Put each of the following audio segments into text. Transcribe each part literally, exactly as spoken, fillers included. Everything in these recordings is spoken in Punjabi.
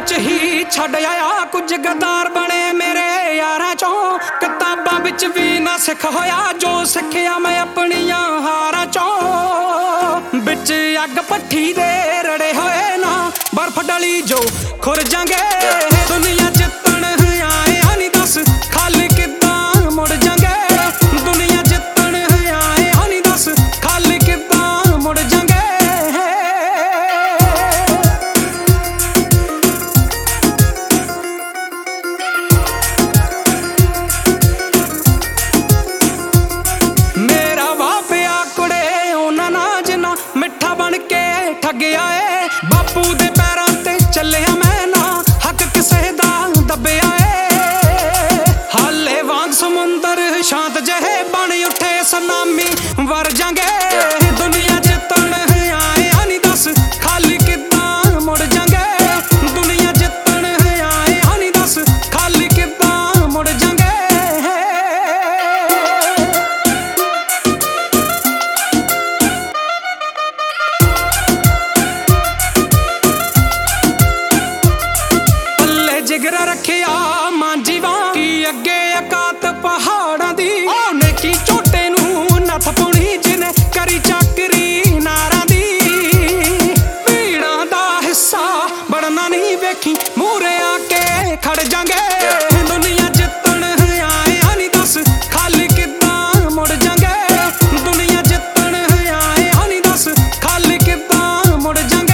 ਵਿੱਚ ਹੀ ਛੱਡ ਆਇਆ ਕੁਝ ਗਦਾਰ ਬਣੇ ਮੇਰੇ ਯਾਰਾਂ ਚੋਂ। ਕਿਤਾਬਾਂ ਵਿੱਚ ਵੀ ਨਾ ਸਿੱਖ ਹੋਇਆ ਜੋ ਸਿੱਖਿਆ ਮੈਂ ਆਪਣੀਆਂ ਹਾਰਾਂ ਚੋਂ। ਵਿੱਚ ਅੱਗ ਭੱਠੀ ਦੇ ਰੜੇ ਹੋਏ ਨਾ ਬਰਫ ਡਲੀ ਜੋ ਖੁਰ ਜਾਂਗੇ। ਦੁਨੀਆ ਜਿੱਤਣ ਆਏ ਆ ਨੀ ਦੱਸ ਖਾਲੀ ਕਿੱਦਾਂ ਮੁੜ ਜਾਂਗੇ। ਦੁਨੀਆ ਜਿੱਤਣ ਆਏ ਆ ਨੀ ਦੱਸ ਖਾਲੀ ਕਿੱਦਾਂ ਮੁੜ ਜਾਂਗੇ। ਮਿੱਠਾ ਬਣ ਕੇ ਠੱਗਿਆ ਏ ਬਾਪੂ ਦੇ ਪੈਰਾਂ ਤੇ ਚੱਲਿਆ ਮੈਂ ਨਾ ਹੱਕ ਕਿਸੇ ਦਾ ਦੱਬਿਆ ਏ। ਹਾਲੇ ਵਾਂਗ ਸਮੁੰਦਰ ਸ਼ਾਂਤ ਜਿਹੇ ਬਣ ਉੱਠੇ ਸੁਨਾਮੀ ਵਰ ਜਾਂਗੇ। ਦੁਨੀਆ ਜਿੱਤਣ ਆਏ ਆ ਨੀ ਦੱਸ ਖਾਲੀ ਕਿੱਦਾਂ ਮੁੜ ਜਾਂਗੇ। ਦੁਨੀਆ ਜਿੱਤਣ ਆਏ ਆ ਨੀ ਦੱਸ ਖਾਲੀ ਕਿੱਦਾਂ ਮੁੜ ਜਾਂਗੇ। ਜਿਗਰਾ ਰੱਖਿਆ ਮਾਂਜੀ ਵਾਂ ਕੀ ਅੱਗੇ ਅਕਾਤ ਪਹਾੜਾਂ ਦੀ। ਉਹਨੇ ਕੀ ਝੋਟੇ ਨੂੰ ਨੱਥ ਪੁਣੀ ਜਿਹਨੇ ਕਰੀ ਚੱਕਰੀ ਨਾਰਾਂ ਦੀ। ਭੀੜਾਂ ਦਾ ਹਿੱਸਾ ਬਣਨਾ ਨਹੀਂ ਵੇਖੀ ਮੂਹਰੇ ਆ ਕੇ ਖੜ ਜਾਂਗੇ। ਦੁਨੀਆ ਜਿੱਤਣ ਆਏ ਆ ਨੀ ਦੱਸ ਖਾਲੀ ਕਿੱਦਾਂ ਮੁੜ ਜਾਂਗੇ। ਦੁਨੀਆ ਜਿੱਤਣ ਆਏ ਆ ਨੀ ਦੱਸ ਖਾਲੀ ਕਿੱਦਾਂ ਮੁੜ ਜਾਂਗੇ।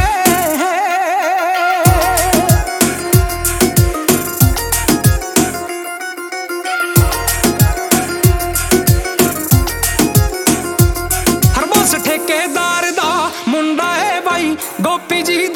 ਠੇਕੇਦਾਰ ਦਾ ਮੁੰਡਾ ਏ ਬਾਈ ਗੋਪੀ ਜੀ